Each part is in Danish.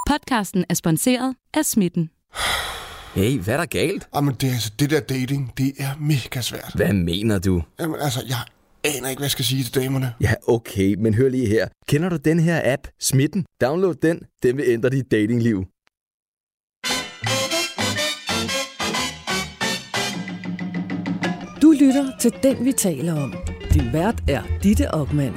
Podcasten er sponsoreret af Smitten. Hey, hvad er der galt? Jamen, det der dating, det er mega svært. Hvad mener du? Jamen, jeg aner ikke, hvad jeg skal sige til damerne. Ja, okay, men hør lige her. Kender du den her app, Smitten? Download den. Den vil ændre dit datingliv. Du lytter til Den, vi taler om. Din vært er Ditte Okman.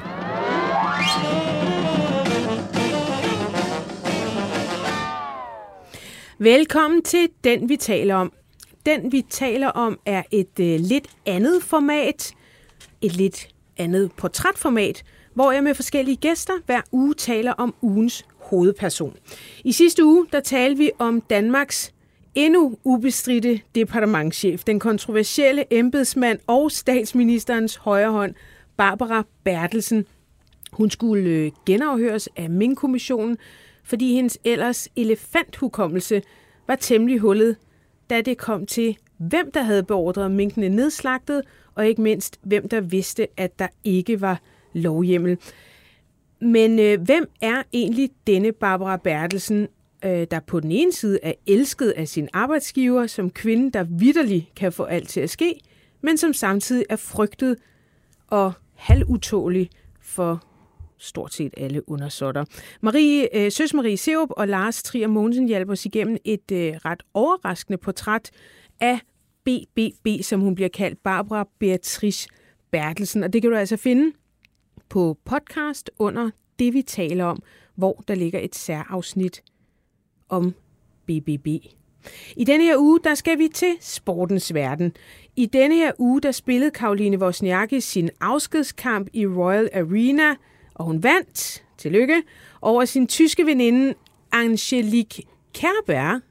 Velkommen til Den, vi taler om. Den, vi taler om, er et lidt andet format, et lidt andet portrætformat, hvor jeg med forskellige gæster hver uge taler om ugens hovedperson. I sidste uge, der talte vi om Danmarks endnu ubestridte departementschef, den kontroversielle embedsmand og statsministerens højre hånd, Barbara Bertelsen. Hun skulle genafhøres af Mink-kommissionen, fordi hendes ellers elefanthukommelse var temmelig hullet, da det kom til, hvem der havde beordret minkene nedslagtet, og ikke mindst, hvem der vidste, at der ikke var lovhjemmel. Men hvem er egentlig denne Barbara Bertelsen, der på den ene side er elsket af sin arbejdsgiver som kvinde, der vitterlig kan få alt til at ske, men som samtidig er frygtet og halvutålig for stort set alle undersåtter. Søs Marie Serup og Lars Trier Mogensen hjælper os igennem et ret overraskende portræt af BBB, som hun bliver kaldt, Barbara Beatrice Bertelsen. Og det kan du altså finde på podcast under Det, vi taler om, hvor der ligger et særafsnit om BBB. I denne her uge, der skal vi til sportens verden. I denne her uge, der spillede Caroline Wozniacki sin afskedskamp i Royal Arena, og hun vandt, tillykke, over sin tyske veninde Angelique Kerber.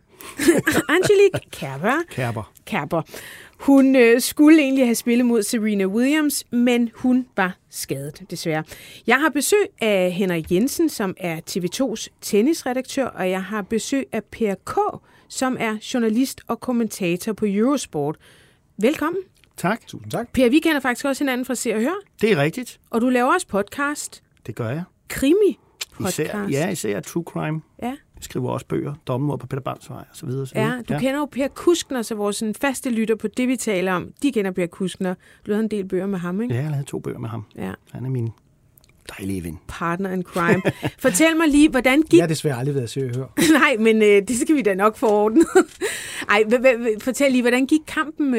Kerber. Hun skulle egentlig have spillet mod Serena Williams, men hun var skadet, desværre. Jeg har besøg af Henrik Jensen, som er TV2's tennisredaktør, og jeg har besøg af Per K., som er journalist og kommentator på Eurosport. Velkommen. Tak. Tusind tak. Per, vi kender faktisk også hinanden fra Se og Hør. Det er rigtigt. Og du laver også podcast. Det gør jeg. Krimi-podcast. Især true crime. Ja. Jeg skriver også bøger, Dommer på Peter Bangs Vej og så videre. Ja, du kender jo Per Kuskner, så vores faste lytter på Det, vi taler om, de kender Per Kuskner. Du havde en del bøger med ham, ikke? Ja, jeg havde 2 bøger med ham. Ja. Han er min dejlige ven. Partner in crime. Fortæl mig lige, hvordan gik... Jeg har desværre aldrig været Se og Hør. Nej, men det skal vi da nok få ordnet. Ej, fortæl lige, hvordan gik kampen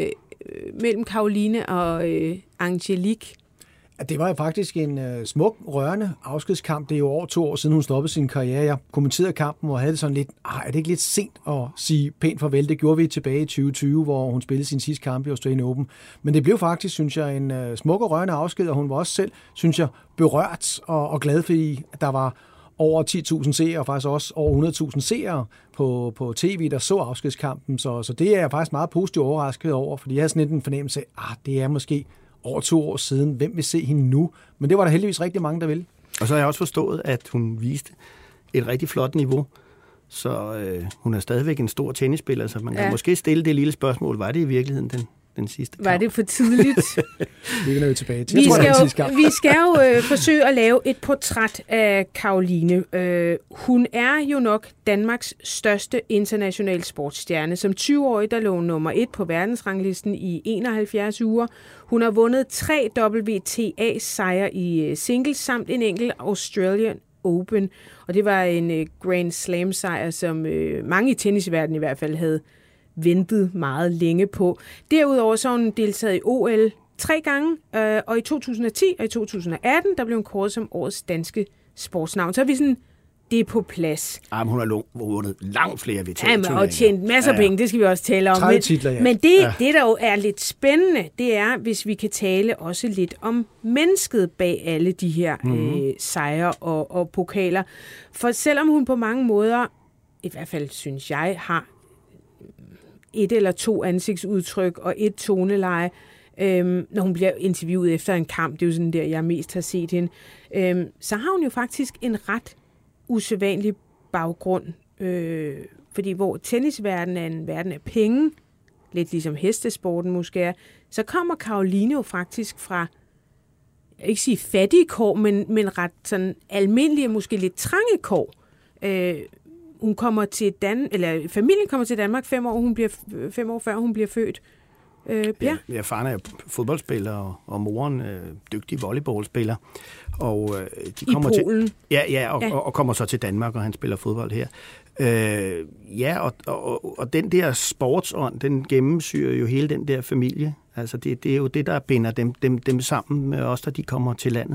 mellem Caroline og Angelique? Det var jo faktisk en smuk, rørende afskedskamp. Det er jo over 2 år siden, hun stoppede sin karriere. Jeg kommenterede kampen og havde det sådan lidt, er det ikke lidt sent at sige pænt farvel? Det gjorde vi tilbage i 2020, hvor hun spillede sin sidste kamp i Australian Open. Men det blev faktisk, synes jeg, en smuk og rørende afsked, og hun var også selv, synes jeg, berørt og glad, fordi der var over 10.000 seere, og faktisk også over 100.000 seere på tv, der så afskedskampen. Så det er jeg faktisk meget positivt overrasket over, fordi jeg havde sådan lidt en fornemmelse af, det er måske over 2 år siden. Hvem vil se hende nu? Men det var der heldigvis rigtig mange, der ville. Og så har jeg også forstået, at hun viste et rigtig flot niveau. Så hun er stadigvæk en stor tennisspiller, så man kan måske stille det lille spørgsmål. Var det i virkeligheden den sidste kamp? Var det for tidligt? Det kan vi tilbage til. Vi skal jo forsøge at lave et portræt af Caroline. Hun er jo nok Danmarks største internationale sportsstjerne. Som 20-årig, der lå nummer 1 på verdensranglisten i 71 uger. Hun har vundet 3 WTA-sejre i singles samt en enkelt Australian Open. Og det var en Grand Slam-sejr, som mange i tennisverdenen i hvert fald havde ventet meget længe på. Derudover så har hun deltaget i OL 3 gange, og i 2010 og i 2018, der blev hun kåret som årets danske sportsnavn. Så er vi sådan, det er på plads. Jamen, hun har vundet langt flere VTA-turneringer. Og tjent masser af penge, det skal vi også tale om. 30 titler, ja. Men det, der jo er lidt spændende, det er, hvis vi kan tale også lidt om mennesket bag alle de her sejre og pokaler. For selvom hun på mange måder, i hvert fald synes jeg, har 1 eller 2 ansigtsudtryk og 1 toneleje, når hun bliver interviewet efter en kamp, det er jo sådan der, jeg mest har set hende, så har hun jo faktisk en ret usædvanlig baggrund, fordi hvor tennisverdenen er en verden af penge, lidt ligesom hestesporten måske er, så kommer Caroline jo faktisk fra, jeg vil ikke sige fattige kår, men ret sådan almindelige, måske lidt trange kår. hun kommer til familien kommer til Danmark 5 år før hun bliver født. Per? Ja, faren er fodboldspiller, og moren dygtig volleyballspiller. Og de kommer i Polen? Og kommer så til Danmark, og han spiller fodbold her. Og den der sportsånd, den gennemsyrer jo hele den der familie. Altså det er jo det, der binder dem sammen med os, da de kommer til landet.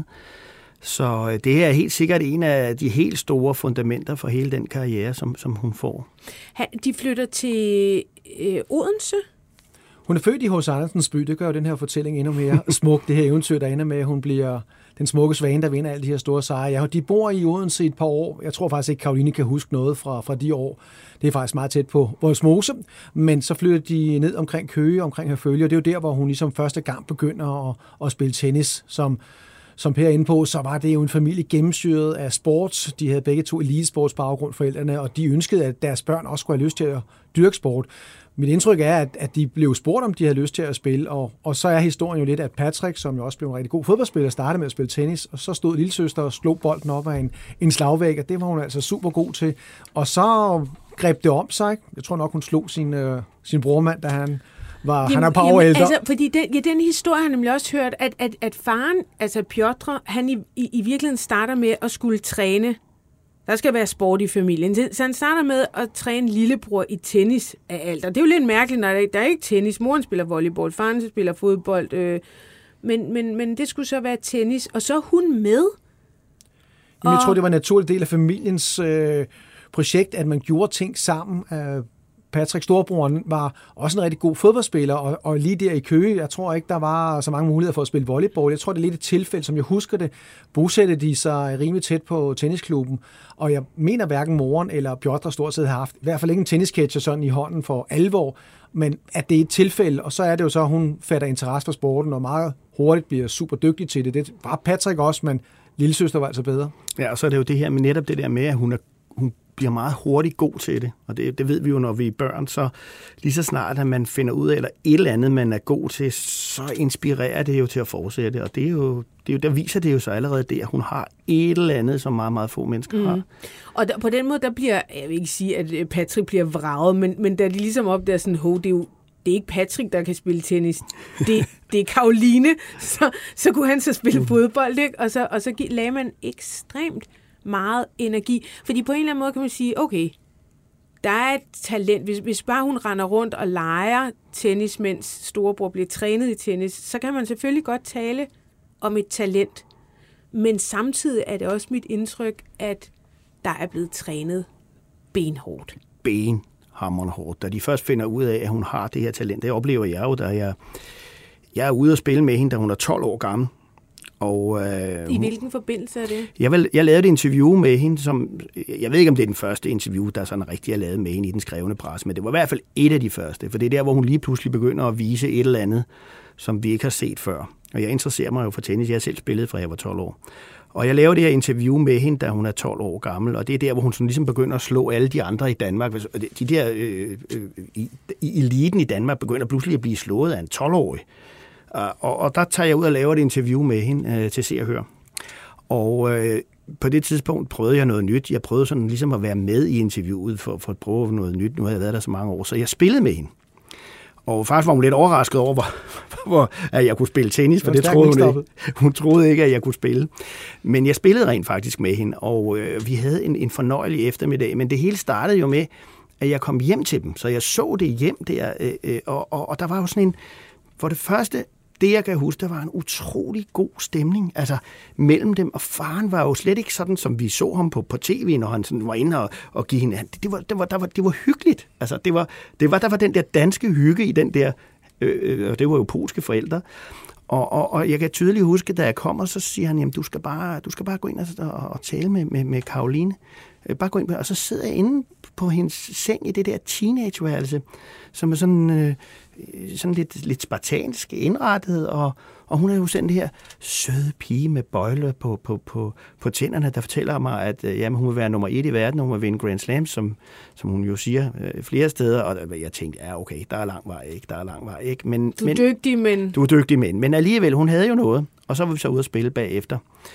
Så det er helt sikkert en af de helt store fundamenter for hele den karriere, som hun får. De flytter til Odense? Hun er født i H.C. Andersens by. Det gør jo den her fortælling endnu mere smuk. Det her eventyr, der ender med, at hun bliver den smukke svane, der vinder alle de her store sejre. Ja, de bor i Odense i et par år. Jeg tror faktisk ikke, Caroline kan huske noget fra de år. Det er faktisk meget tæt på Vollsmose. Men så flytter de ned omkring Køge, omkring Herfølge, og det er jo der, hvor hun ligesom første gang begynder at spille tennis. Som Per er inde på, så var det jo en familie gennemsyret af sport. De havde begge to elitesportsbaggrund, forældrene, og de ønskede, at deres børn også skulle have lyst til at dyrke sport. Mit indtryk er, at de blev spurgt, om de havde lyst til at spille, og så er historien jo lidt, at Patrick, som jo også blev en rigtig god fodboldspiller, startede med at spille tennis, og så stod lillesøster og slog bolden op af en slagvæg, og det var hun altså super god til. Og så greb det om sig. Jeg tror nok, hun slog sin brormand, da han er par år ældre. Altså, fordi den historie har jeg nemlig også hørt, at faren, altså Piotr, han i virkeligheden starter med at skulle træne. Der skal være sport i familien. Så han starter med at træne lillebror i tennis af alt. Og det er jo lidt mærkeligt, når der er ikke tennis. Moren spiller volleyball, faren spiller fodbold. Men det skulle så være tennis. Og så er hun med. Jeg tror, det var en naturlig del af familiens projekt, at man gjorde ting sammen. Patrick, storebroren, var også en rigtig god fodboldspiller, og lige der i Køge, jeg tror ikke, der var så mange muligheder for at spille volleyball. Jeg tror, det er lidt et tilfælde, som jeg husker det, bosatte de sig rimelig tæt på tennisklubben, og jeg mener hverken moren eller Piotr stort set har haft, i hvert fald ikke en tennisketcher sådan i hånden for alvor, men at det er et tilfælde, og så er det jo så, at hun fatter interesse for sporten, og meget hurtigt bliver super dygtig til det. Det var Patrick også, men lillesøster var altså bedre. Ja, og så er det jo det her med netop det der med, at hun bliver meget hurtigt god til det. Og det ved vi jo, når vi er børn, så lige så snart, at man finder ud af, eller et eller andet, man er god til, så inspirerer det jo til at fortsætte. Og det er jo, der viser det jo så allerede det, at hun har et eller andet, som meget, meget få mennesker har. Og på den måde, der bliver, jeg vil ikke sige, at Patrick bliver vraget, men da de ligesom opdager sådan, det er ikke Patrick, der kan spille tennis. Det er Caroline. Så kunne han så spille fodbold, ikke? Og så lagde man ekstremt meget energi. Fordi på en eller anden måde kan man sige, okay, der er et talent. Hvis bare hun render rundt og leger tennis, mens storebror bliver trænet i tennis, så kan man selvfølgelig godt tale om et talent. Men samtidig er det også mit indtryk, at der er blevet trænet benhårdt. Benhamrende hårdt. Da de først finder ud af, at hun har det her talent, det oplever jeg jo, da jeg er ude at spille med hende, da hun er 12 år gammel. Og, i hvilken forbindelse er det? Jeg lavede et interview med hende, som jeg ved ikke, om det er den første interview, der sådan rigtig er lavet med hende i den skrevne presse, men det var i hvert fald et af de første, for det er der, hvor hun lige pludselig begynder at vise et eller andet, som vi ikke har set før. Og jeg interesserer mig jo for tennis. Jeg har selv spillet, fra jeg var 12 år. Og jeg laver det her interview med hende, da hun er 12 år gammel, og det er der, hvor hun sådan ligesom begynder at slå alle de andre i Danmark. De der i eliten i Danmark begynder pludselig at blive slået af en 12-årig. Og der tager jeg ud og laver et interview med hende til Se og Hør. Og på det tidspunkt prøvede jeg noget nyt. Jeg prøvede sådan ligesom at være med i interviewet for at prøve noget nyt. Nu har jeg været der så mange år, så jeg spillede med hende. Og faktisk var hun lidt overrasket over, at jeg kunne spille tennis, for det troede hun ikke. Hun troede ikke, at jeg kunne spille. Men jeg spillede rent faktisk med hende, og vi havde en fornøjelig eftermiddag. Men det hele startede jo med, at jeg kom hjem til dem. Så jeg så det hjem der, og der var jo sådan en... For det første, det jeg kan huske, der var en utrolig god stemning, altså mellem dem, og faren var jo slet ikke sådan, som vi så ham på tv, når han sådan var inde og give hende. Det var hyggeligt. Altså, der var den der danske hygge i den der, det var jo polske forældre, og jeg kan tydeligt huske, da jeg kommer, så siger han, jamen du skal bare gå ind og tale med Caroline. Bare gå ind, og så sidder jeg inde på hendes seng i det der teenageværelse, som er sådan lidt spartansk indrettet, og hun er jo sådan det her søde pige med bøjler på tænderne, der fortæller mig, at jamen, hun vil være nummer 1 i verden, og hun vil vinde Grand Slam, som hun jo siger flere steder, og jeg tænkte, ja okay, der er lang vej ikke. Men, Du er dygtig, men... Du er dygtig, men alligevel, hun havde jo noget, og så var vi så ude at spille bagefter.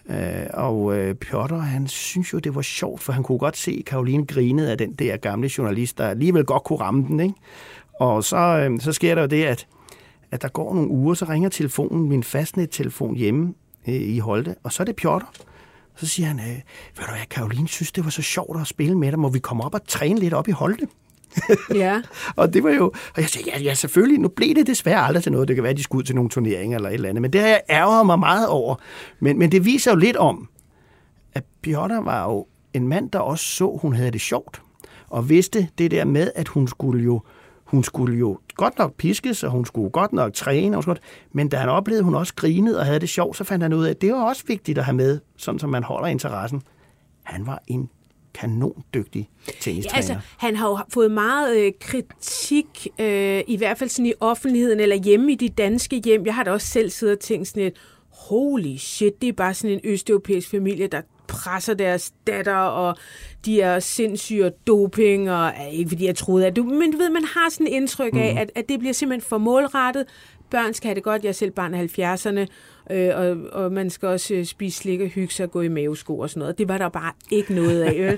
Og Piotr, han synes jo, det var sjovt, for han kunne godt se, at Caroline grinede af den der gamle journalist, der alligevel godt kunne ramme den, ikke? Og så sker der jo det, at der går nogle uger, så ringer telefonen, min fastnet-telefon hjemme i Holte, og så er det Piotr. Så siger han, ved du hvad, Caroline synes, det var så sjovt at spille med dig, må vi komme op og træne lidt op i Holte? Ja. Og det var jo, og jeg sagde, ja, selvfølgelig, nu blev det desværre aldrig til noget, det kan være, at de skulle ud til nogle turneringer eller et eller andet, men det har jeg ærget mig meget over. Men det viser jo lidt om, at Piotr var jo en mand, der også så, hun havde det sjovt, og vidste det der med, at hun skulle jo godt nok piskes, og hun skulle godt nok træne, men da han oplevede, at hun også grinede og havde det sjovt, så fandt han ud af, at det var også vigtigt at have med, sådan som man holder interessen. Han var en kanondygtig tennistræner. Ja, altså, han har jo fået meget kritik, i hvert fald sådan i offentligheden, eller hjemme i de danske hjem. Jeg har da også selv siddet og tænkt sådan et, holy shit, det er bare sådan en østeuropæisk familie, der presser deres datter, og de er sindssyge og doping, og ikke fordi jeg troede, at men du ved, man har sådan et indtryk af, at det bliver simpelthen for målrettet. Børn skal have det godt, jeg er selv barn af 70'erne, og man skal også spise slik og hygge sig og gå i mavesko og sådan noget. Det var der bare ikke noget af.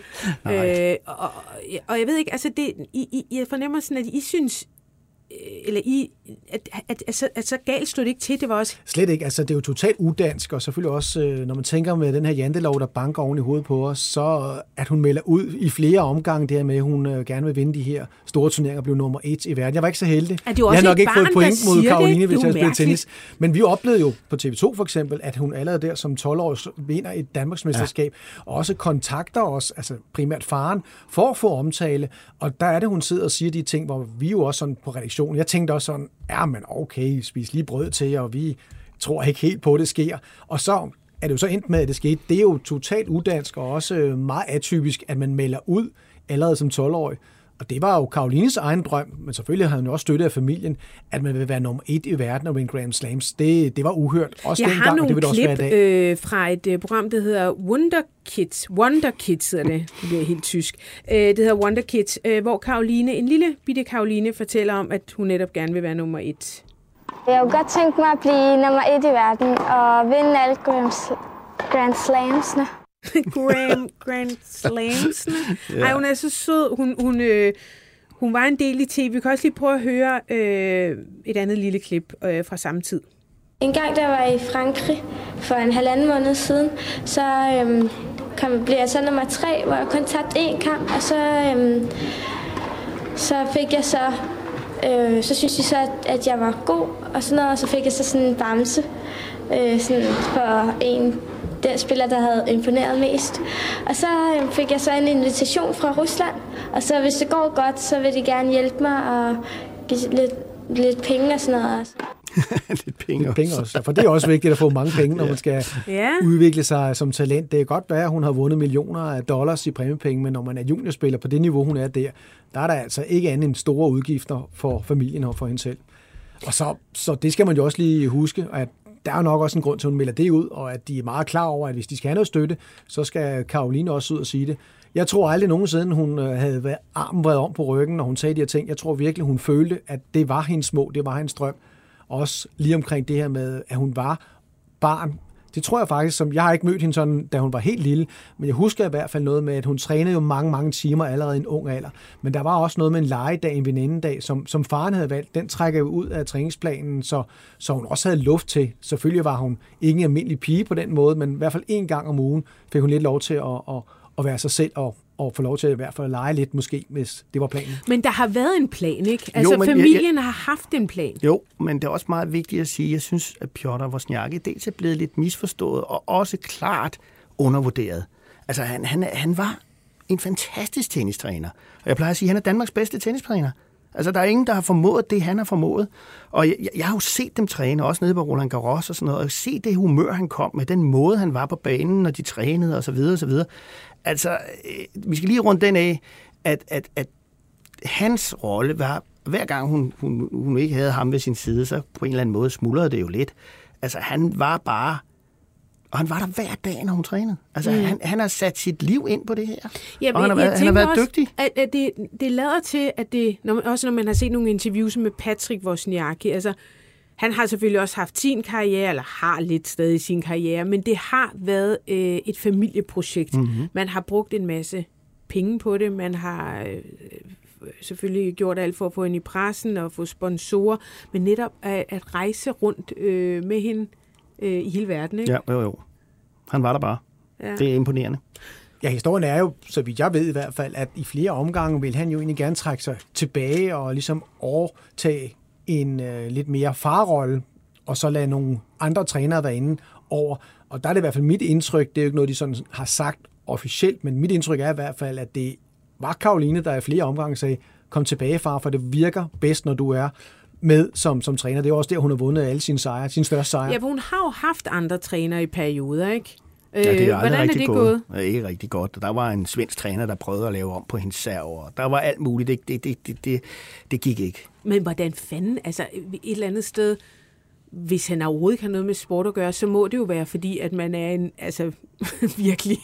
Og jeg ved ikke, altså jeg fornemmer sådan, at I synes, eller at så galt stod det ikke til, det var også... Slet ikke, altså det er jo totalt udansk, og selvfølgelig også, når man tænker med den her jantelov, der banker oven i hovedet på os, så at hun melder ud i flere omgange der med, at hun gerne vil vinde de her store turneringer og blive nummer 1 i verden. Jeg var ikke så heldig. Jeg har nok ikke fået point mod Caroline, hvis jeg spiller tennis. Men vi oplevede jo på TV2 for eksempel, at hun allerede der som 12-årig vinder et Danmarksmesterskab, og også kontakter os, altså primært faren, for at få omtale. Og der er det, hun sidder og siger de ting, hvor vi jo også sådan på redaktion. Jeg tænkte også sådan, ja, men okay, spis lige brød til, og vi tror ikke helt på, at det sker. Og så er det jo så endt med, at det skete. Det er jo totalt udansk og også meget atypisk, at man melder ud allerede som 12-årig. Og det var jo Carolines egen drøm, men selvfølgelig havde hun jo også støttet af familien, at man vil være nummer 1 i verden og vinde Grand Slams. Det var uhørt. Også jeg dengang, har nogle det vil det også klip være i dag. Fra et program, der hedder Wonder Kids hedder det. Det bliver helt tysk. Det hedder Wonder Kids, hvor Caroline, en lille bitte Caroline, fortæller om, at hun netop gerne vil være nummer 1. Jeg kunne godt tænke mig at blive nummer 1 i verden og vinde alle Grand Slams'ene. Grand Slams'ene? Ej, hun er så sød. Hun var en del i tv. Vi kan også lige prøve at høre et andet lille klip fra samme tid. En gang, der var i Frankrig for 1,5 måned siden, så blev jeg så nummer 3, hvor jeg kun tabte 1 kamp, og så fik jeg så synes de så, at jeg var god, og sådan noget, og så fik jeg så sådan en bamse sådan for den spiller, der havde imponeret mest. Og så fik jeg så en invitation fra Rusland, og så hvis det går godt, så vil de gerne hjælpe mig og give lidt penge og sådan noget også. Lidt penge også. For det er også vigtigt at få mange penge, når man skal udvikle sig som talent. Det kan godt være, at hun har vundet millioner af dollars i præmiepenge, men når man er juniorspiller på det niveau, hun er der er der altså ikke andet end store udgifter for familien og for hende selv. Og så det skal man jo også lige huske, at der er nok også en grund til, at hun melder det ud, og at de er meget klar over, at hvis de skal have noget støtte, så skal Caroline også ud og sige det. Jeg tror aldrig nogensinde, hun havde armen vredet om på ryggen, når hun sagde de her ting. Jeg tror virkelig, hun følte, at det var hendes mål, det var hendes drøm. Også lige omkring det her med, at hun var barn. Det tror jeg faktisk, jeg har ikke mødt hende sådan, da hun var helt lille, men jeg husker i hvert fald noget med, at hun trænede jo mange timer allerede i en ung alder. Men der var også noget med en legedag, en venindedag, som faren havde valgt. Den trækker jo ud af træningsplanen, så hun også havde luft til. Selvfølgelig var hun ikke en almindelig pige på den måde, men i hvert fald 1 gang om ugen fik hun lidt lov til at være sig selv og få lov til i hvert fald at lege lidt måske, hvis det var planen. Men der har været en plan, ikke? Altså familien har haft en plan. Jo, men det er også meget vigtigt at sige, jeg synes, at Piotr Wozniacki dels er blevet lidt misforstået og også klart undervurderet. Altså han var en fantastisk tennistræner. Og jeg plejer at sige, at han er Danmarks bedste tennistræner. Altså, der er ingen, der har formået det, han har formået. Og jeg har jo set dem træne, også nede på Roland Garros og sådan noget, og set det humør, han kom med, den måde, han var på banen, når de trænede osv. osv. Altså, vi skal lige rundt den af, at hans rolle var, hver gang hun ikke havde ham ved sin side, så på en eller anden måde smuldrede det jo lidt. Altså, han var bare... Og han var der hver dag, når hun trænede. Altså, han har sat sit liv ind på det her. Ja, og han har været dygtig. At det lader til, at det, også når man har set nogle interviews med Patrick Wozniacki, altså, Han har selvfølgelig også haft sin karriere, eller har lidt stadig sin karriere, men det har været et familieprojekt. Mm-hmm. Man har brugt en masse penge på det, man har selvfølgelig gjort alt for at få hende i pressen og få sponsorer, men netop at rejse rundt med hende i hele verden, ikke? Ja, jo. Han var der bare. Ja. Det er imponerende. Ja, historien er jo, så vidt jeg ved i hvert fald, at i flere omgange vil han jo egentlig gerne trække sig tilbage og ligesom overtage en lidt mere farrolle, og så lade nogle andre trænere være inde over. Og der er det i hvert fald mit indtryk, det er jo ikke noget, de sådan har sagt officielt, men mit indtryk er i hvert fald, at det var Caroline, der i flere omgange sagde, kom tilbage, far, for det virker bedst, når du er med som træner. Det er også der, hun har vundet alle sine sejre, sine største sejre. Ja, for hun har jo haft andre trænere i perioder, ikke? Ja, det er hvordan er det gået? Ja, ikke rigtig godt. Der var en svensk træner, der prøvede at lave om på hendes server. Der var alt muligt. Det gik ikke. Men hvordan fanden, altså et eller andet sted, hvis han overhovedet ikke har noget med sport at gøre, så må det jo være, fordi at man er en virkelig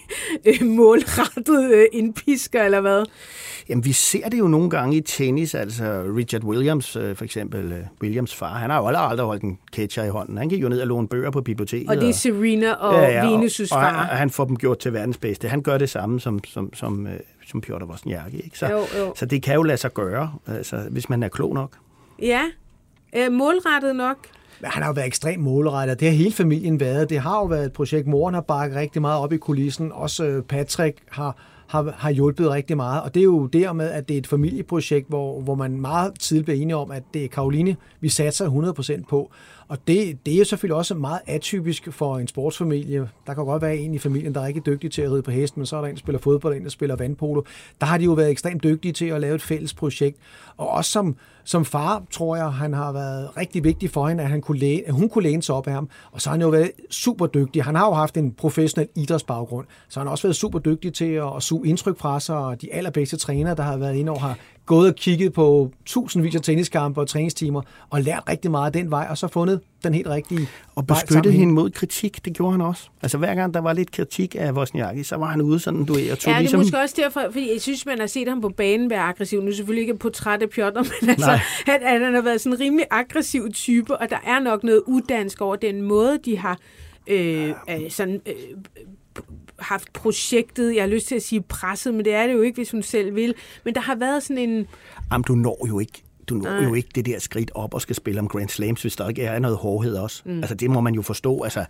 målrettet indpisker, eller hvad? Jamen, vi ser det jo nogle gange i tennis, altså Richard Williams, for eksempel, Williams far, han har jo aldrig holdt en catcher i hånden. Han gik jo ned og låne bøger på biblioteket. Og det er Serena og Venus' far. Og han får dem gjort til verdens bedste. Han gør det samme som Piotr Wozniacki, ikke? Så det kan jo lade sig gøre, altså, hvis man er klog nok. Ja, målrettet nok. Han har jo været ekstremt målrettet. Det har hele familien været. Det har jo været et projekt. Moren har bakket rigtig meget op i kulissen. Også Patrick har hjulpet rigtig meget. Og det er jo dermed, at det er et familieprojekt, hvor man meget tidligt bliver enige om, at det er Caroline, vi satser 100% på. Og det er jo selvfølgelig også meget atypisk for en sportsfamilie. Der kan godt være en i familien, der er ikke dygtig til at ride på hesten, men så er der en, der spiller fodbold, og en, der spiller vandpolo. Der har de jo været ekstremt dygtige til at lave et fælles projekt. Og også som far, tror jeg, han har været rigtig vigtig for hende, at hun kunne læne sig op af ham. Og så har han jo været super dygtig. Han har jo haft en professionel idrætsbaggrund, så han har også været super dygtig til at suge indtryk fra sig, og de allerbedste trænere, der har været inde og har gået og kigget på tusindvis af tenniskampe og træningstimer, og lært rigtig meget af den vej, og så fundet den helt rigtige og beskyttet hende mod kritik, det gjorde han også. Altså hver gang der var lidt kritik af Wozniacki, så var han ude sådan, du er. Ja, det er måske også derfor, fordi jeg synes, man har set ham på banen være aggressiv. Nu er selvfølgelig ikke et portræt af Piotr, men altså, han har været sådan en rimelig aggressiv type, og der er nok noget udansk over den måde, de har haft projektet, jeg har lyst til at sige presset, men det er det jo ikke, hvis hun selv vil. Men der har været sådan en... Jamen, du når jo ikke det der skridt op og skal spille om Grand Slams, hvis der ikke er noget hårdhed også. Altså, det må man jo forstå. Altså,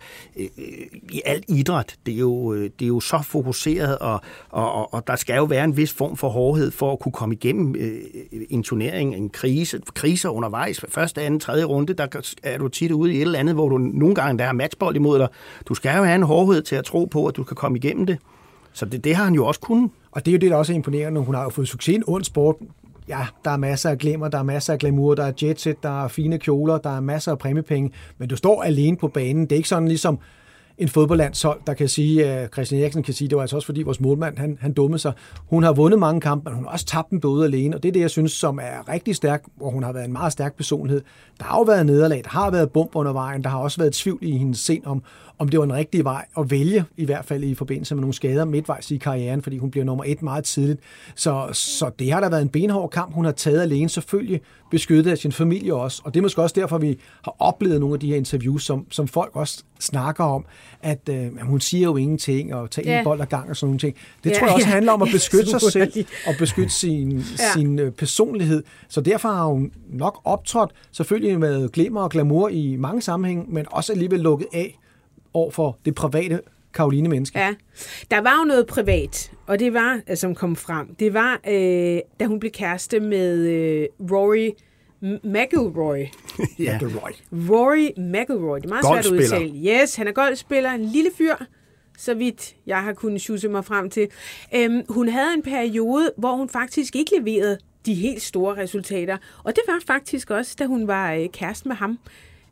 i al idræt, det er jo så fokuseret, og der skal jo være en vis form for hårdhed for at kunne komme igennem en turnering, en kriser undervejs. Første, anden, tredje runde, der er du tit ude i et eller andet, hvor du nogle gange der har matchbold imod dig. Du skal jo have en hårdhed til at tro på, at du kan komme igennem det. Så det har han jo også kunnet. Og det er jo det, der også er imponerende. Hun har jo fået succes i en ond sport. Ja, der er masser af glimmer, der er masser af glamour, der er jetset, der er fine kjoler, der er masser af præmiepenge, men du står alene på banen. Det er ikke sådan ligesom en fodboldlandshold, der kan sige, Christian Eriksen kan sige, det var altså også fordi vores målmand, han dummede sig. Hun har vundet mange kampe, men hun har også tabt den både alene, og det er det, jeg synes, som er rigtig stærk, hvor hun har været en meget stærk personlighed. Der har jo været nederlag, der har været bump under vejen, der har også været tvivl i hendes sind om det var en rigtig vej at vælge, i hvert fald i forbindelse med nogle skader midtvejs i karrieren, fordi hun bliver nummer 1 meget tidligt. Så det har da været en benhård kamp, hun har taget alene, selvfølgelig beskyttet af sin familie også. Og det er måske også derfor, vi har oplevet nogle af de her interviews, som folk også snakker om, at hun siger jo ingenting, og tager en bold ad gang og sådan nogle ting. Det tror jeg også handler om at beskytte sig selv, og beskytte sin personlighed. Så derfor har hun nok optrådt, selvfølgelig med glimmer og glamour i mange sammenhænge, men også alligevel lukket af over for det private Caroline-menneske. Ja, der var jo noget privat, og det var, som kom frem, det var, da hun blev kæreste med Rory McIlroy. Ja. Rory McIlroy, det er meget svært at udtale. Yes, han er golfspiller, en lille fyr, så vidt jeg har kunnet sjusse mig frem til. Hun havde en periode, hvor hun faktisk ikke leverede de helt store resultater, og det var faktisk også, da hun var kæreste med ham.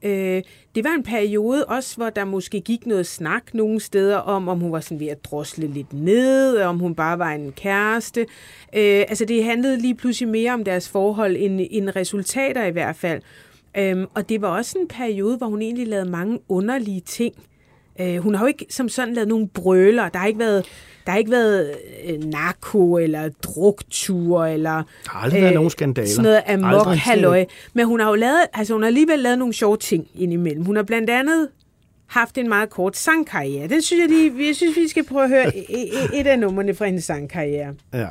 Det var en periode også, hvor der måske gik noget snak nogle steder om hun var sådan ved at drosle lidt ned, om hun bare var en kæreste. Altså det handlede lige pludselig mere om deres forhold end resultater i hvert fald. Og det var også en periode, hvor hun egentlig lavede mange underlige ting. Hun har jo ikke som sådan lavet nogen brøler. Der har ikke været narko eller druktur eller der har aldrig været nogen skandaler. Sådan noget amok-halløj. Men hun har jo hun har alligevel lavet nogle sjove ting indimellem. Hun har blandt andet haft en meget kort sangkarriere. Den synes jeg synes, vi skal prøve at høre et af numrene fra hendes sangkarriere. Ja.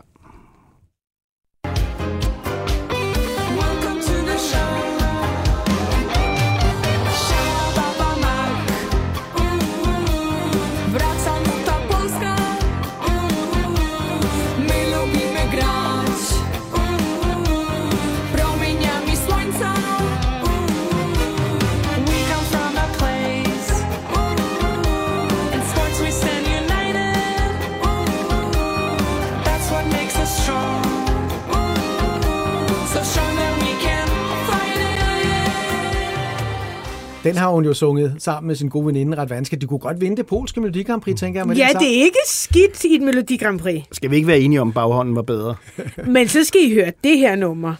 Den har hun jo sunget sammen med sin gode veninde Radwanska. De kunne godt vinde det polske Melodi Grand Prix, tænker jeg. Med ja, det er ikke skidt i et Melodi Grand Prix. Skal vi ikke være enige om, baghånden var bedre? Men så skal I høre det her nummer.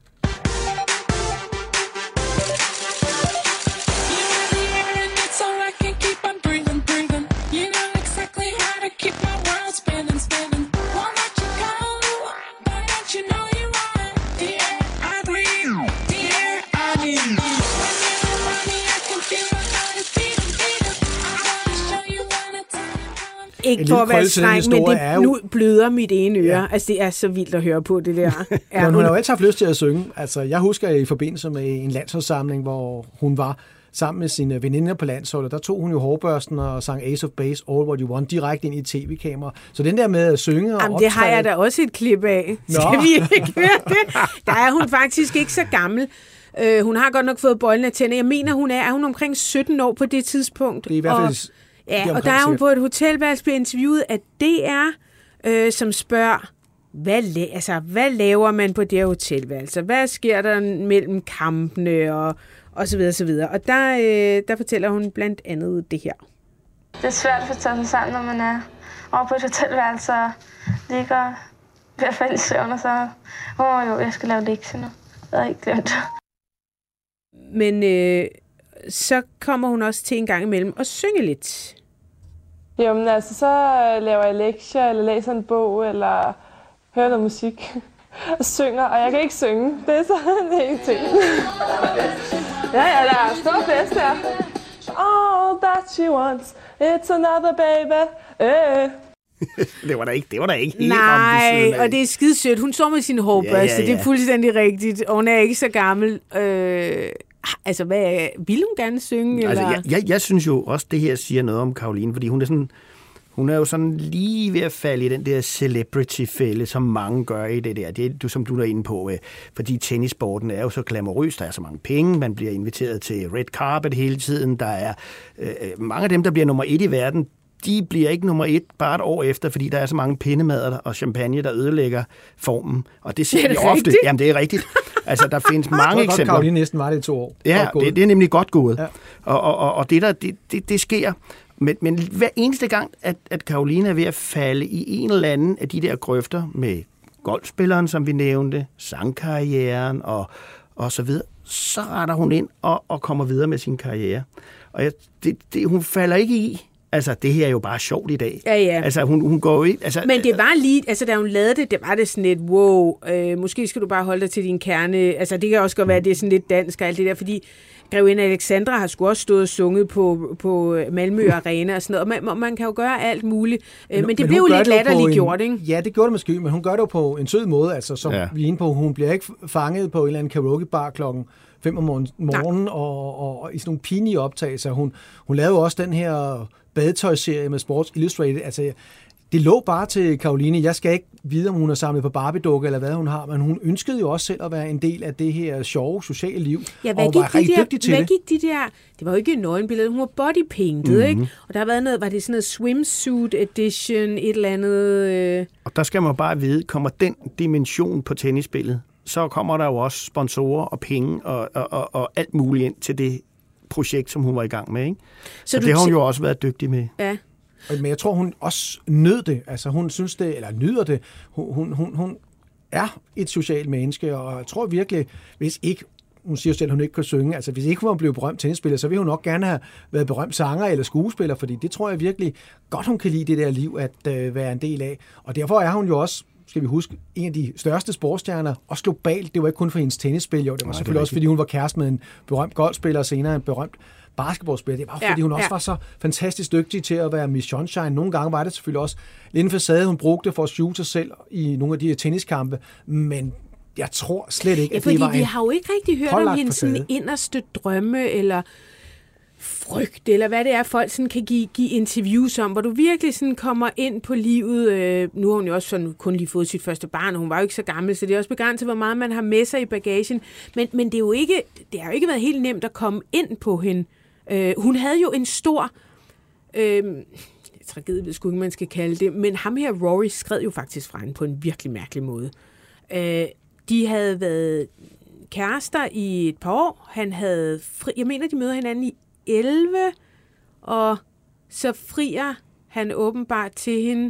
Ikke for at være streng, men nu bløder mit ene øre. Ja. Altså, det er så vildt at høre på det der. Ja, hun har jo altid haft lyst til at synge. Altså, jeg husker i forbindelse med en landsholdssamling, hvor hun var sammen med sine veninder på landsholdet. Der tog hun jo hårbørsten og sang Ace of Base, All What You Want, direkte ind i tv-kamera. Så den der med at synge og optræde... det har jeg da også et klip af. Skal vi ikke høre det? Der er hun faktisk ikke så gammel. Hun har godt nok fået bøjlen af tænder. Jeg mener, hun er hun omkring 17 år på det tidspunkt. Det er i hvert fald... Ja, og der er hun på et hotelværelse blevet interviewet af DR, som spørger, hvad laver man på det her hotelværelse? Hvad sker der mellem kampene og så videre, så videre. Og der fortæller hun blandt andet det her. Det er svært at tage sig sammen, når man er over på et hotelværelse og ligger ved at falde i søvn, og så jeg skal lave lektier nu. Jeg havde ikke glemt det. Men så kommer hun også til en gang imellem at synge lidt. Jamen altså, så laver jeg lektier, eller læser en bog, eller hører noget musik og synger. Og jeg kan ikke synge. Det er sådan en ting. Ja, der er stor fest her. All that she wants, it's another baby. Det var da ikke helt nej, og det er skide sødt. Hun så med sin hårbørste, det er fuldstændig rigtigt. Og hun er ikke så gammel. Altså, vil hun gerne synge? Eller? Altså, jeg synes jo også, det her siger noget om Caroline, fordi hun er jo sådan lige ved at falde i den der celebrity-fælde, som mange gør i det der. Det er som du er inde på, fordi tennissporten er jo så glamourøs, der er så mange penge, man bliver inviteret til red carpet hele tiden, der er mange af dem, der bliver nummer 1 i verden, de bliver ikke nummer 1 bare et år efter, fordi der er så mange pindemader og champagne, der ødelægger formen. Og det ser vi ofte. Jamen, det er rigtigt. Altså, der findes mange eksempler. Caroline næsten var det i 2 år. Ja, det er nemlig godt gået. Ja. Og det sker. Men hver eneste gang, at Caroline er ved at falde i en eller anden af de der grøfter med golfspilleren, som vi nævnte, sangkarrieren og så videre, så retter hun ind og kommer videre med sin karriere. Og hun falder ikke i. Altså, det her er jo bare sjovt i dag. Ja. Altså, hun går jo ikke... Altså, men det var lige... Altså, da hun lavede det var det sådan lidt, wow, måske skal du bare holde dig til din kerne. Altså, det kan også godt være, at det er sådan lidt dansk og alt det der, fordi grevinde Alexandra har sgu også stået og sunget på Malmø Arena og sådan noget. Og man kan jo gøre alt muligt. Men det blev jo lidt latterligt gjort, ikke? Ja, det gjorde det måske, men hun gør det jo på en sød måde, altså, som vi er inde på. Hun bliver ikke fanget på en eller anden karaokebar klokken 5 om morgenen og i sådan nogle pinlige optagelser. Hun lavede også den her badetøjsserie med Sports Illustrated. Altså, det lå bare til Caroline. Jeg skal ikke vide, om hun har samlet på Barbie-dukker eller hvad hun har, men hun ønskede jo også selv at være en del af det her sjove, sociale liv. Ja, og var rigtig dygtig til det. Hvad gik de der... Det var jo ikke en nøgenbillede, hun var bodypainted, ikke? Og der har været noget... Var det sådan noget swimsuit edition, et eller andet... Og der skal man bare vide, kommer den dimension på tennisspillet, så kommer der jo også sponsorer og penge og alt muligt ind til det projekt, som hun var i gang med, ikke? Så det har hun jo også været dygtig med. Ja. Men jeg tror, hun også nød det. Altså, hun synes det, eller nyder det. Hun er et socialt menneske, og jeg tror virkelig, hvis ikke hun siger selv, at hun ikke kan synge. Altså, hvis ikke hun var blevet berømt tennisspiller, så ville hun nok gerne have været berømt sanger eller skuespiller, fordi det tror jeg virkelig godt, hun kan lide det der liv at være en del af. Og derfor er hun jo også, skal vi huske, en af de største sportsstjerner, også globalt. Det var ikke kun for hendes tennisspil, jo. Det var selvfølgelig også, fordi hun var kæreste med en berømt golfspiller, og senere en berømt basketballspiller. Det var fordi hun også var så fantastisk dygtig til at være Miss Sunshine. Nogle gange var det selvfølgelig også lidt en facade, hun brugte for at skjule sig selv i nogle af de her tenniskampe, men jeg tror slet ikke, at det var vi har jo ikke rigtig hørt om hendes sådan inderste drømme, eller frygt, eller hvad det er, folk sådan kan give interviews om, hvor du virkelig sådan kommer ind på livet. Nu har hun jo også sådan kun lige fået sit første barn, og hun var jo ikke så gammel, så det er også begrænset, hvor meget man har med sig i bagagen. Men det har jo ikke været helt nemt at komme ind på hende. Hun havde jo en stor tragedie, ved sgu ikke, man skal kalde det, men ham her, Rory, skred jo faktisk fra hende på en virkelig mærkelig måde. De havde været kærester i et par år. Han havde jeg mener, de møder hinanden i 11, og så frier han åbenbart til hende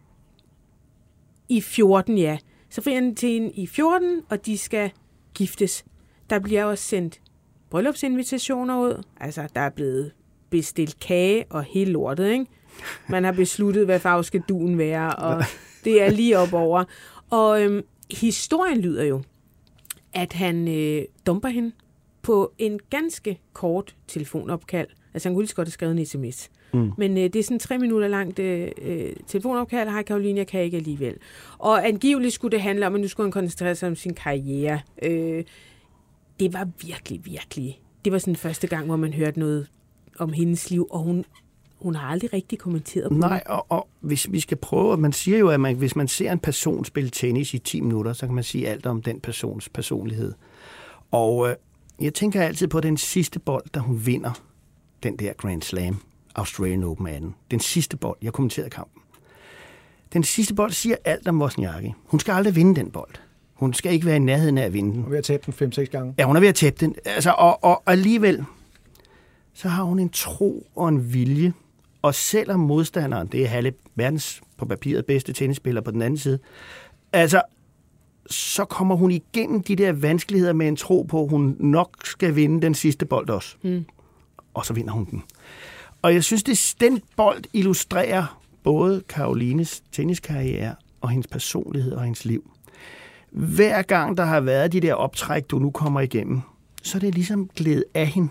i 14, ja. Så frier han til hende i 14, og de skal giftes. Der bliver også sendt bryllupsinvitationer ud. Altså, der er blevet bestilt kage og hele lortet, ikke? Man har besluttet, hvad farve skal duen være, og det er lige op over. Og historien lyder jo, at han dumper hende på en ganske kort telefonopkald. Altså, han kunne lige så godt have skrevet en sms. Men det er sådan 3 minutter langt telefonopkald. Hej Caroline, jeg kan ikke alligevel. Og angiveligt skulle det handle om, at nu skulle han koncentrere sig om sin karriere. Det var virkelig. Det var sådan første gang, hvor man hørte noget om hendes liv, og hun har aldrig rigtig kommenteret på Nej, og hvis vi skal prøve, man siger jo, at hvis man ser en person spille tennis i 10 minutter, så kan man sige alt om den persons personlighed. Og jeg tænker altid på den sidste bold, da hun vinder den der Grand Slam, Australian Open 18. Den sidste bold, jeg kommenterede kampen. Den sidste bold siger alt om Wozniacki. Hun skal aldrig vinde den bold. Hun skal ikke være i nærheden af at vinde den. Hun er ved at tabe den 5-6 gange. Ja, hun er ved at tabe den. Altså, og alligevel, så har hun en tro og en vilje. Og selvom modstanderen, det er Halep, verdens på papiret bedste tennisspiller på den anden side, altså, så kommer hun igennem de der vanskeligheder med en tro på, at hun nok skal vinde den sidste bold også. Og så vinder hun den. Og jeg synes, den bold illustrerer både Carolines tenniskarriere og hendes personlighed og hendes liv. Hver gang der har været de der optræk, du nu kommer igennem, så er det ligesom glædet af hende.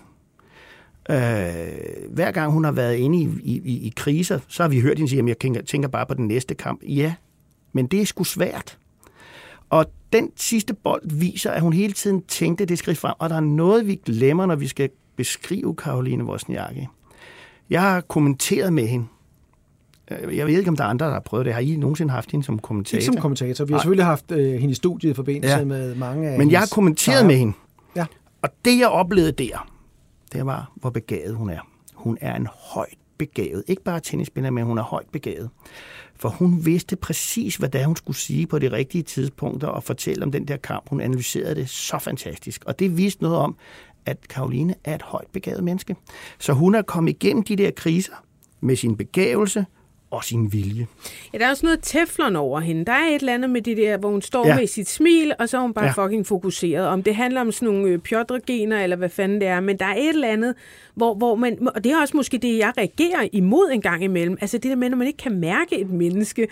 Hver gang hun har været inde i kriser, så har vi hørt hende sige, at jeg tænker bare på den næste kamp. Ja, men det er sgu svært. Og den sidste bold viser, at hun hele tiden tænkte det skridt frem, og der er noget, vi glemmer, når vi skal beskrive Caroline Wozniacki. Jeg har kommenteret med hende. Jeg ved ikke, om der er andre, der har prøvet det. Har I nogensinde haft hende som kommentator? Ikke som kommentator. Vi har selvfølgelig haft hende i studiet i forbindelse med mange af Men jeg har kommenteret med hende. Ja. Og det, jeg oplevede det var, hvor begavet hun er. Hun er en højt begavet. Ikke bare tennisspiller, men hun er højt begavet. For hun vidste præcis, hvad det er, hun skulle sige på de rigtige tidspunkter og fortælle om den der kamp. Hun analyserede det så fantastisk. Og det viste noget om, at Caroline er et højt begavet menneske. Så hun er kommet igennem de der kriser med sin begavelse og sin vilje. Ja, der er også noget teflon over hende. Der er et eller andet med det der, hvor hun står med sit smil, og så er hun bare fucking fokuseret. Om det handler om sådan nogle pjodregener, eller hvad fanden det er, men der er et eller andet, hvor man, og det er også måske det, jeg reagerer imod en gang imellem. Altså det der med, når man ikke kan mærke et menneske,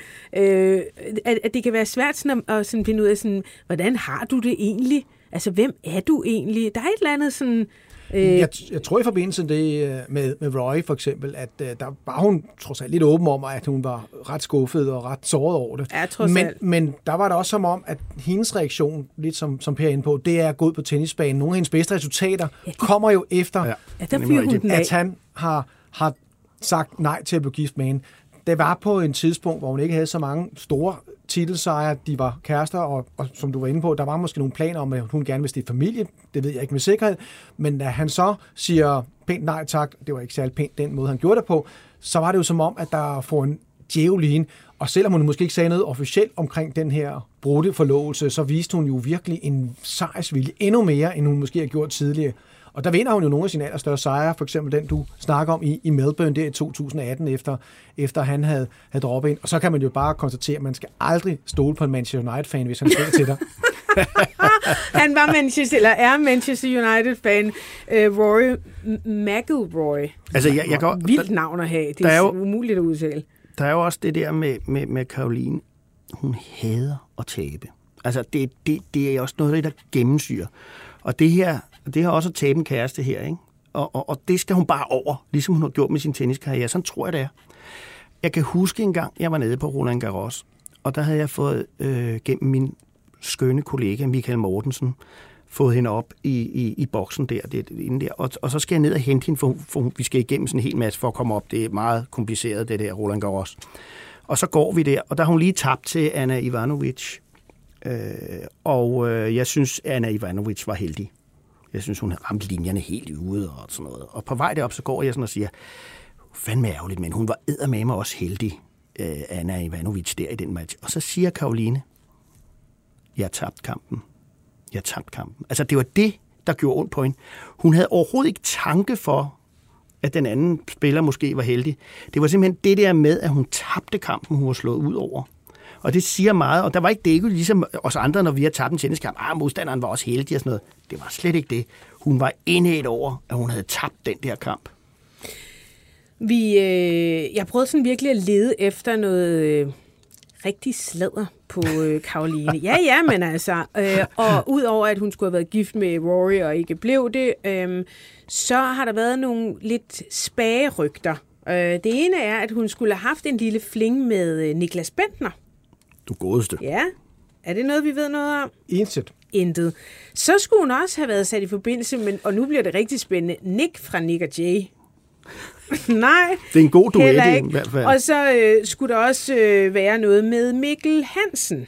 at det kan være svært sådan at sådan finde ud af, sådan, hvordan har du det egentlig? Altså, hvem er du egentlig? Der er et eller andet sådan... Jeg tror i forbindelse med Roy for eksempel, at der var hun trods alt lidt åben om, at hun var ret skuffet og ret såret over det. Ja, trods alt. Men der var det også som om, at hendes reaktion, lidt som Per er inde på, det er at gå ud på tennisbanen. Nogle af hendes bedste resultater kommer jo efter, at han har sagt nej til at blive gift med hende. Det var på en tidspunkt, hvor hun ikke havde så mange store titelsejre. De var kærester, og som du var inde på, der var måske nogle planer om, at hun gerne vil stifte familie. Det ved jeg ikke med sikkerhed. Men da han så siger pænt nej tak, det var ikke særlig pænt den måde, han gjorde det på, så var det jo som om, at der får en djævel i hende. Og selvom hun måske ikke sagde noget officielt omkring den her brudte forlovelse, så viste hun jo virkelig en sejrsvilje, endnu mere, end hun måske har gjort tidligere. Og der vinder hun jo nogle af sine allerstørste sejre, for eksempel den, du snakker om i Melbourne der i 2018, efter han havde droppet ind. Og så kan man jo bare konstatere, at man skal aldrig stole på en Manchester United-fan, hvis han skriver til dig. Han var er Manchester United-fan. Rory McIlroy. Altså, jeg kan, vildt navn at have. Det er umuligt at udtale. Der er jo også det der med Caroline. Hun hader at tabe. Altså, det er også noget, der gennemsyrer. Og det har også at tabe en kæreste her, ikke? Og det skal hun bare over, ligesom hun har gjort med sin tenniskarriere. Sådan tror jeg, det er. Jeg kan huske en gang, jeg var nede på Roland Garros, og der havde jeg fået gennem min skønne kollega, Michael Mortensen, fået hende op i boksen der. Og så skal jeg ned og hente hende, for vi skal igennem sådan en hel masse for at komme op. Det er meget kompliceret, det der Roland Garros. Og så går vi der, og der har hun lige tabt til Anna Ivanovic. Jeg synes, Anna Ivanovic var heldig. Jeg synes, hun havde ramt linjerne helt ude og sådan noget. Og på vej derop, så går jeg sådan og siger, fandme ærgerligt, men hun var eddermame også heldig, Anna Ivanovic, der i den match. Og så siger Caroline, jeg har tabt kampen. Altså, det var det, der gjorde ondt på hende. Hun havde overhovedet ikke tanke for, at den anden spiller måske var heldig. Det var simpelthen det der med, at hun tabte kampen, hun var slået ud over. Og det siger meget, og der var ikke det, ikke ligesom os andre, når vi har tabt en tenniskamp. Modstanderen var også heldig og sådan noget. Det var slet ikke det. Hun var indædt over, at hun havde tabt den der kamp. Jeg prøvede sådan virkelig at lede efter noget rigtig sladder på Caroline. Ja, men altså. Og udover at hun skulle have været gift med Rory og ikke blev det, så har der været nogle lidt spage rygter. Det ene er, at hun skulle have haft en lille fling med Niklas Bentner. Du godeste. Ja. Er det noget, vi ved noget om? Intet. Så skulle hun også have været sat i forbindelse, og nu bliver det rigtig spændende, Nick fra Nick og Jay. Nej. Det er en god duet i hvert fald. Og så skulle der også være noget med Mikkel Hansen.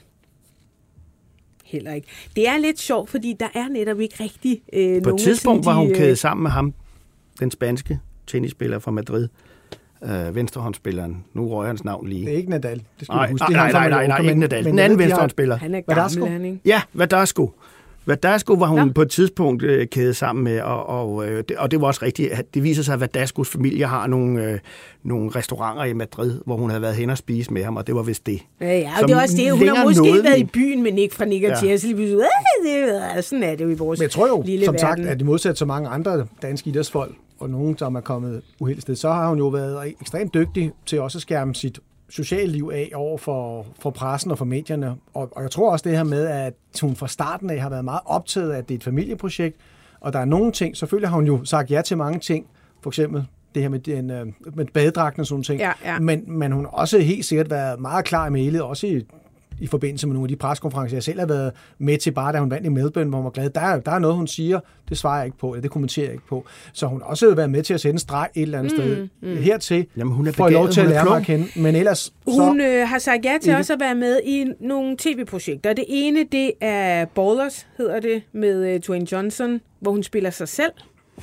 Heller ikke. Det er lidt sjovt, fordi der er netop ikke rigtig nogen... På et tidspunkt var hun kædet sammen med ham, den spanske tennisspiller fra Madrid. Venstrehåndsspilleren. Nu røger hans navn lige. Det er ikke Nadal. Det skal nej, huske. Nej, ikke Nadal. Den anden venstrehåndsspiller. Han er gammel, han ikke? Ja, Verdasco var hun på et tidspunkt kædet sammen med, og det var også rigtigt. Det viser sig, at Verdascos familie har nogle restauranter i Madrid, hvor hun havde været hen og spise med ham, og det var vist det. Ja, og det var også det. Hun har måske været i byen med Nick fra Nick og Jay, så lige pludselig, sådan er det jo i vores lille verden. Men jeg tror jo, som sagt, at i modsat så mange andre danske idrætsfolk, og nogen, som er kommet uheldigt sted, så har hun jo været ekstremt dygtig til også at skærme sit sociale liv af over for pressen og for medierne. Og jeg tror også det her med, at hun fra starten af har været meget optaget af, at det er et familieprojekt, og der er nogle ting, selvfølgelig har hun jo sagt ja til mange ting, for eksempel det her med badedragten og sådan ting, ja. Men hun har også helt sikkert været meget klar i mailet, også i forbindelse med nogle af de preskonferencer, jeg selv har været med til, bare da hun vandt i Melbourne, hvor hun var glad. Der er noget, hun siger, det svarer jeg ikke på, eller det kommenterer jeg ikke på. Så hun har også været med til at sætte en streg et eller andet sted hertil, for lov til at lære mig at kende. Men ellers... Hun har sagt ja til også at være med i nogle tv-projekter. Det ene, det er Ballers, hedder det, med Dwayne Johnson, hvor hun spiller sig selv.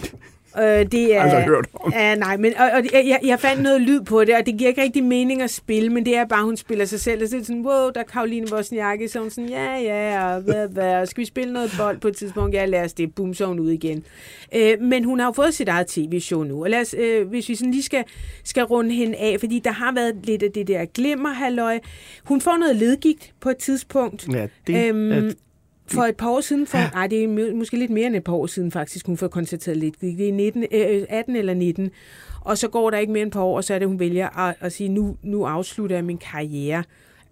Det er, aldrig hørt om. Nej, men jeg fandt noget lyd på det, og det giver ikke rigtig mening at spille, men det er bare, hun spiller sig selv, og så er det sådan, wow, der er Caroline Wozniacki, så hun sådan, ja, og skal vi spille noget bold på et tidspunkt? Ja, lad os det, boom, så hun ud igen. Men hun har jo fået sit eget tv-show nu, og lad os, hvis vi sådan lige skal runde hende af, fordi der har været lidt af det der glimmerhalløj. Hun får noget ledgigt på et tidspunkt. Ja, det for et par år siden, det er måske lidt mere end et par år siden faktisk, hun får konstateret lidt. Det er 18 eller 19, og så går der ikke mere end et par år, og så er det, hun vælger at sige, nu afslutter jeg min karriere.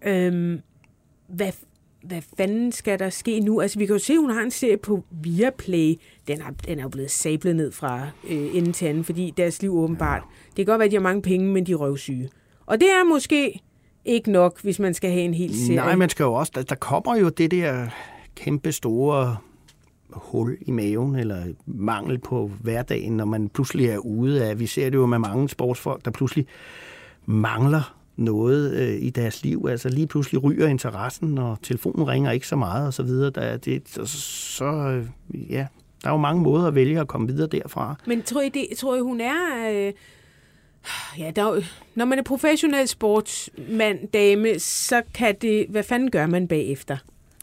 Hvad fanden skal der ske nu? Altså, vi kan jo se, at hun har en serie på Viaplay. Den er jo blevet sablet ned fra ende til anden, fordi deres liv åbenbart. Det kan godt være, at de har mange penge, men de er røvsyge. Og det er måske ikke nok, hvis man skal have en hel serie. Nej, man skal jo også... Der kommer jo det der kæmpe store hul i maven, eller mangel på hverdagen, når man pludselig er ude af... Vi ser det jo med mange sportsfolk, der pludselig mangler noget i deres liv. Altså lige pludselig ryger interessen, og telefonen ringer ikke så meget, og så videre. Der er jo mange måder at vælge at komme videre derfra. Men tror I hun er... når man er professionel sportsmand, dame, så kan det... Hvad fanden gør man bagefter?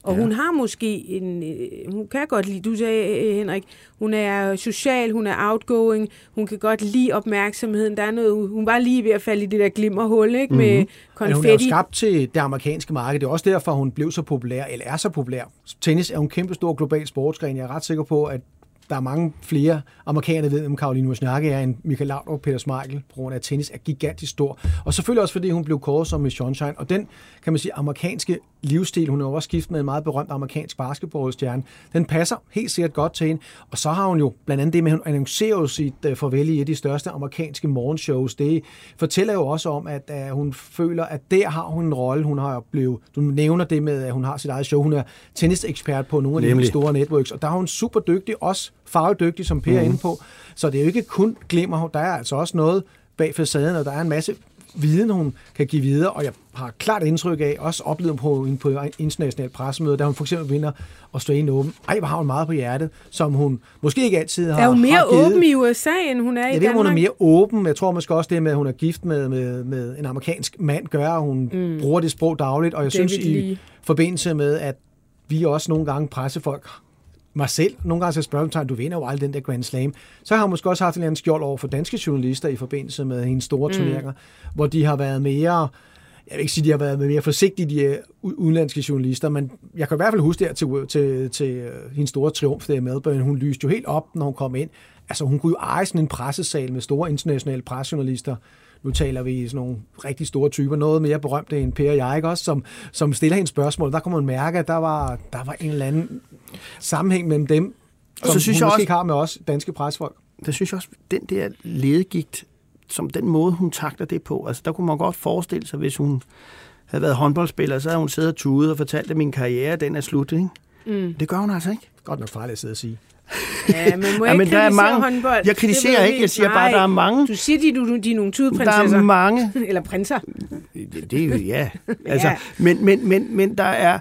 Og hun har måske hun kan godt lide, du sagde, Henrik, hun er social, hun er outgoing, hun kan godt lide opmærksomheden. Der er noget, hun var lige ved at falde i det der glimmerhul, ikke, med konfetti. Hun er jo skabt til det amerikanske marked. Det er også derfor, hun blev så populær, eller er så populær. Tennis er jo en kæmpe stor global sportsgren. Jeg er ret sikker på, at der er mange flere amerikanere, der ved, om Caroline Wozniacki er en Michael Laudrup og Peter Schmeichel, på grund af, at tennis er gigantisk stor. Og selvfølgelig også, fordi hun blev kåret som Miss Sunshine. Og den, kan man sige, amerikanske livsstil, hun er jo også gift med en meget berømt amerikansk basketballstjerne, den passer helt sikkert godt til hende. Og så har hun jo blandt andet det med, at hun annoncerer jo sit farvel i et af de største amerikanske morgenshows. Det fortæller jo også om, at hun føler, at der har hun en rolle. Hun har blevet, du nævner det med, at hun har sit eget show. Hun er tennisekspert på nogle af de store networks, og der er hun super dygtig, også fagligt dygtig, som Per er inde på. Så det er jo ikke kun glimmer. Der er altså også noget bag facaden, og der er en masse viden, hun kan give videre, og jeg har klart indtryk af, også oplevet på internationalt pressemøde, da hun for eksempel vinder Australian Open. Hvor har hun meget på hjertet, som hun måske ikke altid har. Er hun mere åben i USA, end hun er i Danmark? Jeg ved, hun er mere åben. Jeg tror måske også det med, at hun er gift med en amerikansk mand, gør, at hun bruger det sprog dagligt, og jeg synes i forbindelse med, at vi også nogle gange pressefolk, mig selv, nogle gange så spørger du vinder jo aldrig den der Grand Slam. Så har hun måske også haft en eller anden skjold over for danske journalister i forbindelse med hendes store turneringer, hvor de har været mere, jeg vil ikke sige, de har været mere forsigtige, de udenlandske journalister, men jeg kan i hvert fald huske der til hendes store triumf der i Melbourne. Hun lyste jo helt op, når hun kom ind. Altså hun kunne jo eje sådan en pressesal med store internationale pressejournalister. Nu taler vi i sådan nogle rigtig store typer, noget mere berømte end Per og jeg, ikke også, som stiller hende spørgsmål. Der kunne man mærke, at der var en eller anden sammenhæng mellem dem, som så synes hun måske ikke har med os danske pressefolk. Det synes jeg også, den der ledegigt, som den måde, hun takler det på, altså der kunne man godt forestille sig, hvis hun havde været håndboldspiller, så havde hun siddet og tudet og fortalt, at min karriere, den er slut, ikke? Det gør hun altså ikke. Godt nok farligt at sidde og sige. Ja, men må jeg ikke kritisere håndbold? Jeg kritiserer ikke, jeg siger bare, der er mange. Du siger, de er nogle tudeprinsesser. Der er mange. Eller prinser. Det er jo, ja. Altså, men der er,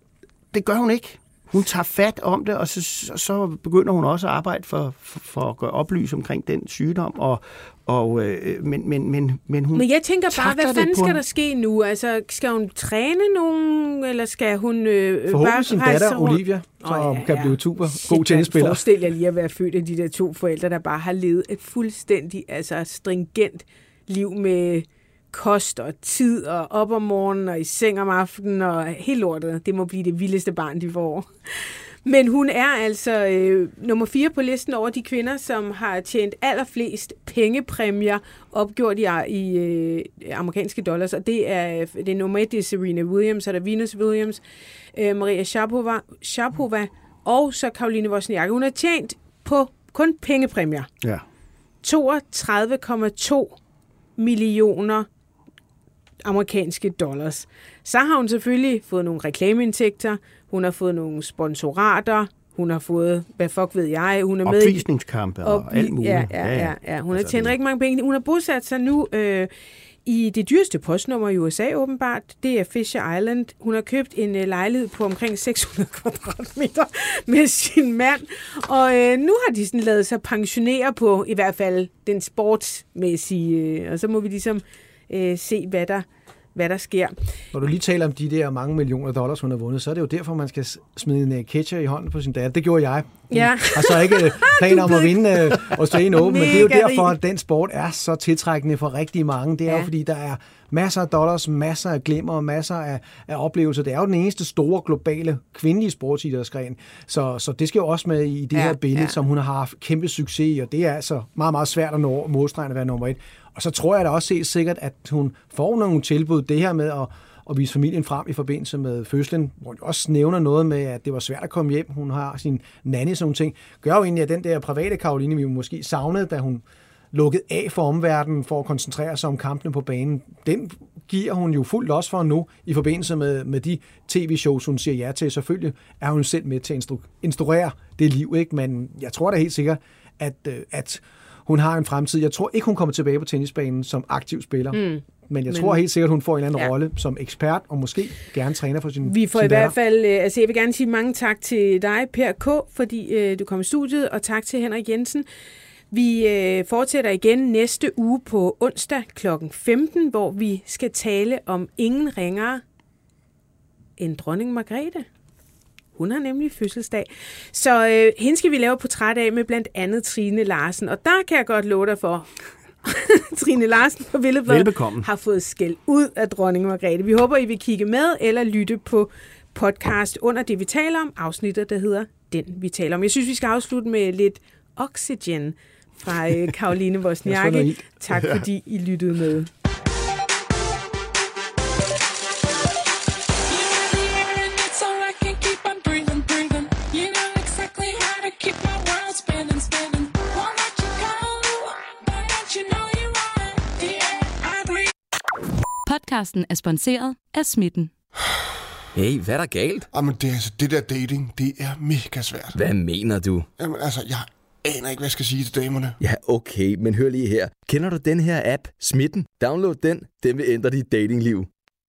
det gør hun ikke. Hun tager fat om det, og så begynder hun også at arbejde for at gøre oplys omkring den sygdom, men hun... Men jeg tænker bare, hvad fanden skal der ske nu? Altså, skal hun træne nogen, eller skal hun forhåbentlig sin datter, Olivia, som kan blive super god tennisspiller. Forestil jer lige at være født af de der to forældre, der bare har levet et fuldstændig stringent liv med kost og tid, og op om morgenen, og i seng om aftenen, og helt lortet. Det må blive det vildeste barn, de får. Men hun er altså nummer 4 på listen over de kvinder, som har tjent allerflest pengepræmier opgjort i amerikanske dollars. Og det er nummer 1, det er Serena Williams, så er der Venus Williams, Maria Sharapova og så Caroline Wozniacki. Hun har tjent på kun pengepræmier. Ja. 32,2 millioner amerikanske dollars. Så har hun selvfølgelig fået nogle reklameindtægter, hun har fået nogle sponsorater, hun har fået, hvad fuck ved jeg, hun er med i opvisningskampe og alt muligt. Ja. Hun har tjent rigtig mange penge. Hun har bosat sig nu i det dyreste postnummer i USA åbenbart. Det er Fisher Island. Hun har købt en lejlighed på omkring 600 kvadratmeter med sin mand. Og nu har de sådan lavet sig pensionere på i hvert fald den sportsmæssige. Og så må vi ligesom se, hvad der sker. Når du lige taler om de der mange millioner dollars, hun har vundet, så er det jo derfor, man skal smide en catcher i hånden på sin datter. Det gjorde jeg. Ja. Har så ikke planer om at vinde Australian Open, men det er jo derfor, at den sport er så tiltrækkende for rigtig mange. Det er jo, fordi der er masser af dollars, masser af glimmer og masser af oplevelser. Det er jo den eneste store globale kvindelige sportsidrætsgren. Så det skal jo også med i det her billede, som hun har haft kæmpe succes i, og det er altså meget, meget svært at nå målstregen at være nummer 1. Og så tror jeg da også helt sikkert, at hun får nogle tilbud. Det her med at vise familien frem i forbindelse med fødslen, hvor hun også nævner noget med, at det var svært at komme hjem. Hun har sin nanny og sådan nogle ting. Gør jo egentlig, at den der private Caroline, vi måske savnede, da hun lukkede af for omverdenen for at koncentrere sig om kampene på banen. Den giver hun jo fuldt los for nu i forbindelse med de tv-shows, hun siger ja til. Selvfølgelig er hun selv med til at instruere det liv, ikke? Men jeg tror da helt sikkert, at hun har en fremtid. Jeg tror ikke, hun kommer tilbage på tennisbanen som aktiv spiller. Men jeg tror helt sikkert, hun får en eller anden rolle som ekspert, og måske gerne træner for sin Vi får i hvert fald, altså jeg vil gerne sige mange tak til dig, Per K., fordi du kom i studiet, og tak til Henrik Jensen. Vi fortsætter igen næste uge på onsdag kl. 15, hvor vi skal tale om ingen ringere end dronning Margrethe. Hun har nemlig fødselsdag. Så hende skal vi lave et portræt af med blandt andet Trine Larsen. Og der kan jeg godt love dig for, Trine Larsen på Billedbladet har fået skæld ud af dronning Margrethe. Vi håber, I vil kigge med eller lytte på podcast under det, vi taler om. Afsnittet, der hedder Den, vi taler om. Jeg synes, vi skal afslutte med lidt Oxygen fra Caroline Wozniacki. Tak fordi I lyttede med. Podcasten er sponsoreret af Smitten. Hey, hvad er der galt? Jamen, det der dating, det er mega svært. Hvad mener du? Jamen, altså, jeg aner ikke, hvad jeg skal sige til damerne. Ja, okay, men hør lige her. Kender du den her app, Smitten? Download den. Den vil ændre dit datingliv.